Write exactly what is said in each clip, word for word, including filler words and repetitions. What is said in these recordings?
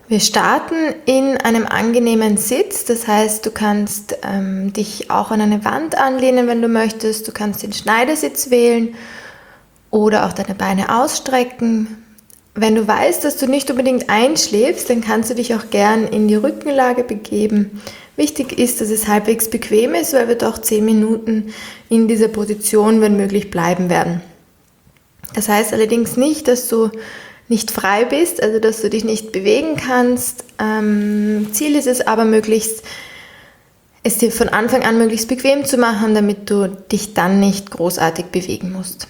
Wir starten in einem angenehmen Sitz, das heißt, du kannst ähm, dich auch an eine Wand anlehnen, wenn du möchtest. Du kannst den Schneidersitz wählen oder auch deine Beine ausstrecken. Wenn du weißt, dass du nicht unbedingt einschläfst, dann kannst du dich auch gern in die Rückenlage begeben. Wichtig ist, dass es halbwegs bequem ist, weil wir doch zehn Minuten in dieser Position, wenn möglich, bleiben werden. Das heißt allerdings nicht, dass du nicht frei bist, also dass du dich nicht bewegen kannst. Ähm, Ziel ist es aber, möglichst es dir von Anfang an möglichst bequem zu machen, damit du dich dann nicht großartig bewegen musst.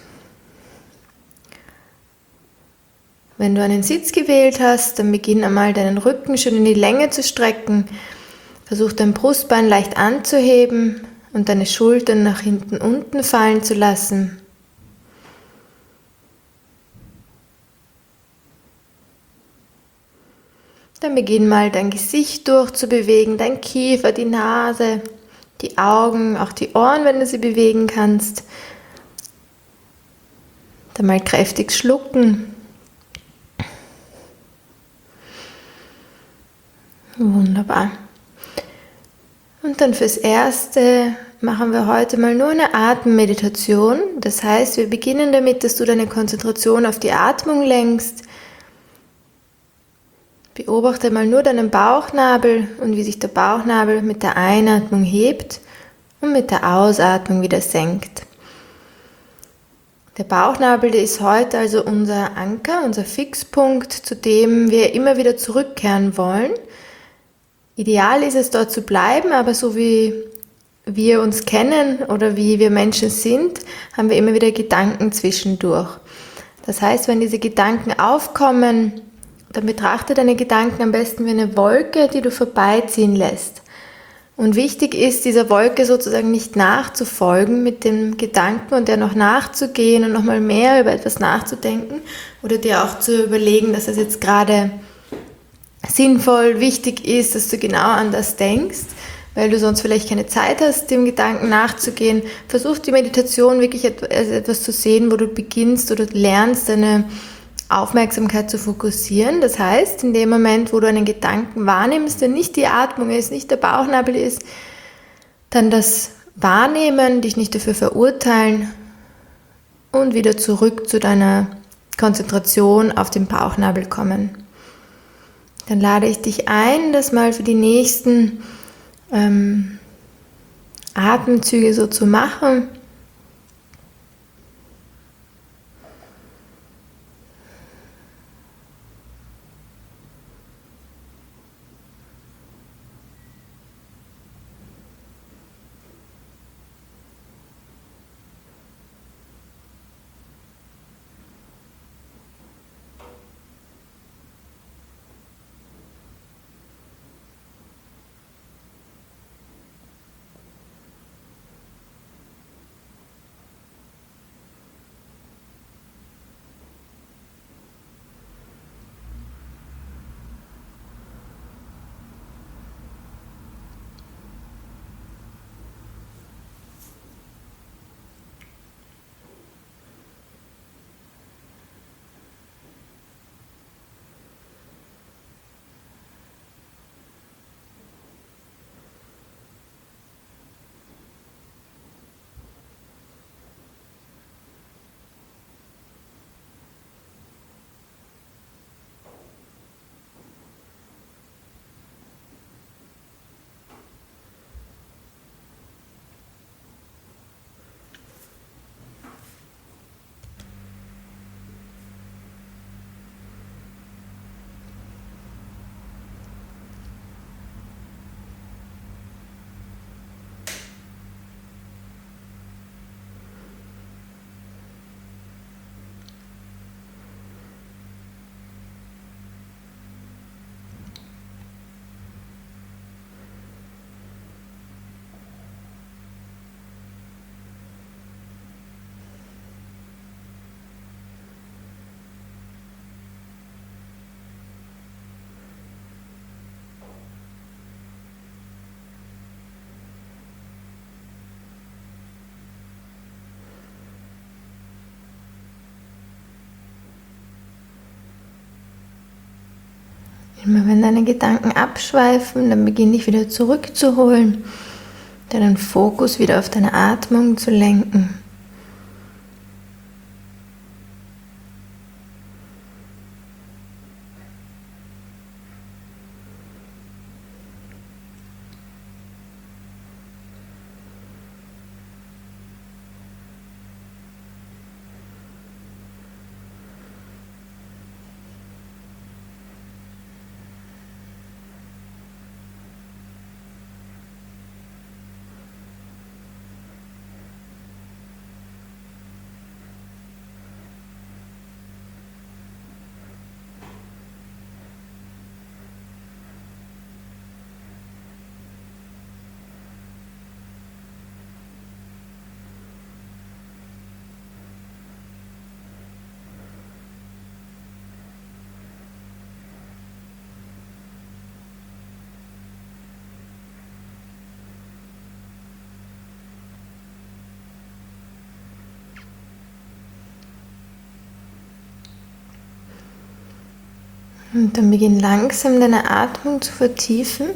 Wenn du einen Sitz gewählt hast, dann beginn einmal deinen Rücken schön in die Länge zu strecken. Versuch dein Brustbein leicht anzuheben und deine Schultern nach hinten unten fallen zu lassen. Dann beginn mal dein Gesicht durchzubewegen, dein Kiefer, die Nase, die Augen, auch die Ohren, wenn du sie bewegen kannst. Dann mal kräftig schlucken. Wunderbar. Und dann fürs Erste machen wir heute mal nur eine Atemmeditation. Das heißt, wir beginnen damit, dass du deine Konzentration auf die Atmung lenkst. Beobachte mal nur deinen Bauchnabel und wie sich der Bauchnabel mit der Einatmung hebt und mit der Ausatmung wieder senkt. Der Bauchnabel, der ist heute also unser Anker, unser Fixpunkt, zu dem wir immer wieder zurückkehren wollen. Ideal ist es, dort zu bleiben, aber so wie wir uns kennen oder wie wir Menschen sind, haben wir immer wieder Gedanken zwischendurch. Das heißt, wenn diese Gedanken aufkommen, dann betrachte deine Gedanken am besten wie eine Wolke, die du vorbeiziehen lässt. Und wichtig ist, dieser Wolke sozusagen nicht nachzufolgen mit dem Gedanken und der noch nachzugehen und nochmal mehr über etwas nachzudenken oder dir auch zu überlegen, dass es jetzt gerade sinnvoll, wichtig ist, dass du genau an das denkst, weil du sonst vielleicht keine Zeit hast, dem Gedanken nachzugehen. Versuch die Meditation wirklich als etwas zu sehen, wo du beginnst oder lernst, deine Aufmerksamkeit zu fokussieren. Das heißt, in dem Moment, wo du einen Gedanken wahrnimmst, der nicht die Atmung ist, nicht der Bauchnabel ist, dann das Wahrnehmen, dich nicht dafür verurteilen und wieder zurück zu deiner Konzentration auf den Bauchnabel kommen. Dann lade ich dich ein, das mal für die nächsten ähm, Atemzüge so zu machen. Immer wenn deine Gedanken abschweifen, dann beginn dich wieder zurückzuholen, deinen Fokus wieder auf deine Atmung zu lenken. Und dann beginn langsam deine Atmung zu vertiefen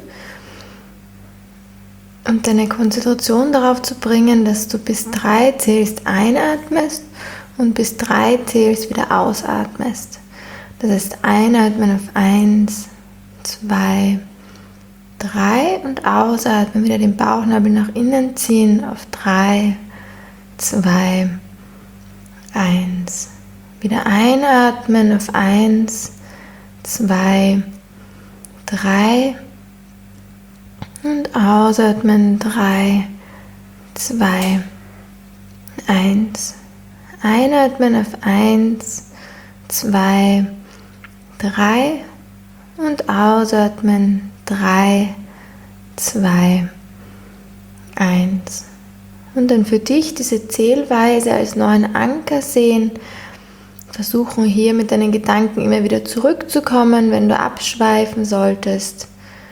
und deine Konzentration darauf zu bringen, dass du bis drei zählst, einatmest und bis drei zählst, wieder ausatmest. Das heißt, einatmen auf eins, zwei, drei und ausatmen, wieder den Bauchnabel nach innen ziehen auf drei, zwei, eins. Wieder einatmen auf eins, zwei, drei und ausatmen drei, zwei, eins. Einatmen auf eins, zwei, drei und ausatmen drei, zwei, eins. Und dann für dich diese Zählweise als neuen Anker sehen. Versuchen hier mit deinen Gedanken immer wieder zurückzukommen, wenn du abschweifen solltest.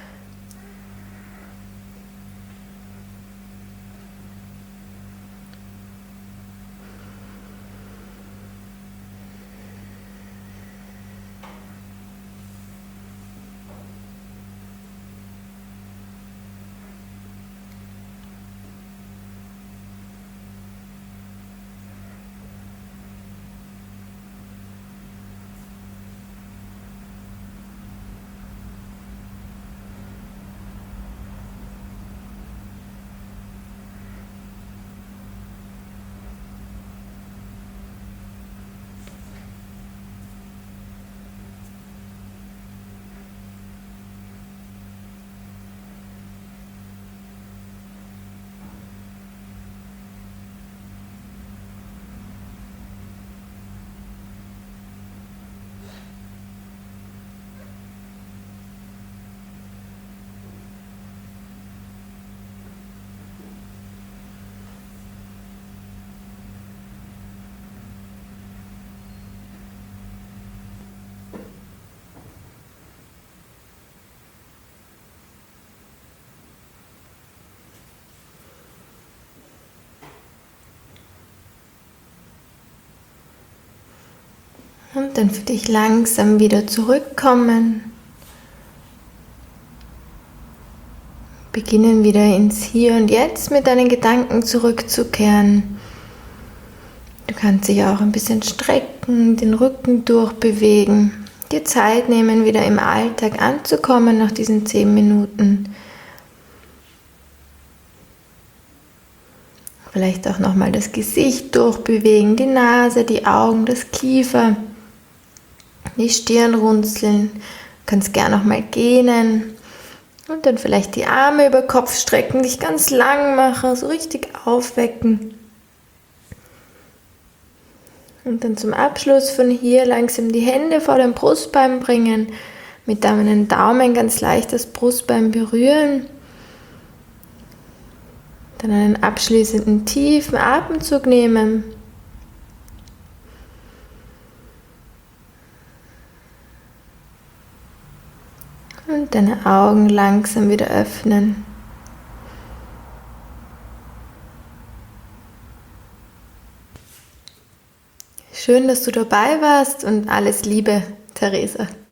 Und dann für dich langsam wieder zurückkommen. Beginnen wieder ins Hier und Jetzt mit deinen Gedanken zurückzukehren. Du kannst dich auch ein bisschen strecken, den Rücken durchbewegen. Dir Zeit nehmen, wieder im Alltag anzukommen nach diesen zehn Minuten. Vielleicht auch nochmal das Gesicht durchbewegen, die Nase, die Augen, das Kiefer. Die Stirn runzeln, du kannst gerne nochmal gähnen und dann vielleicht die Arme über Kopf strecken, dich ganz lang machen, so richtig aufwecken. Und dann zum Abschluss von hier langsam die Hände vor den Brustbein bringen, mit deinem Daumen ganz leicht das Brustbein berühren. Dann einen abschließenden tiefen Atemzug nehmen. Und deine Augen langsam wieder öffnen. Schön, dass du dabei warst und alles Liebe, Theresa.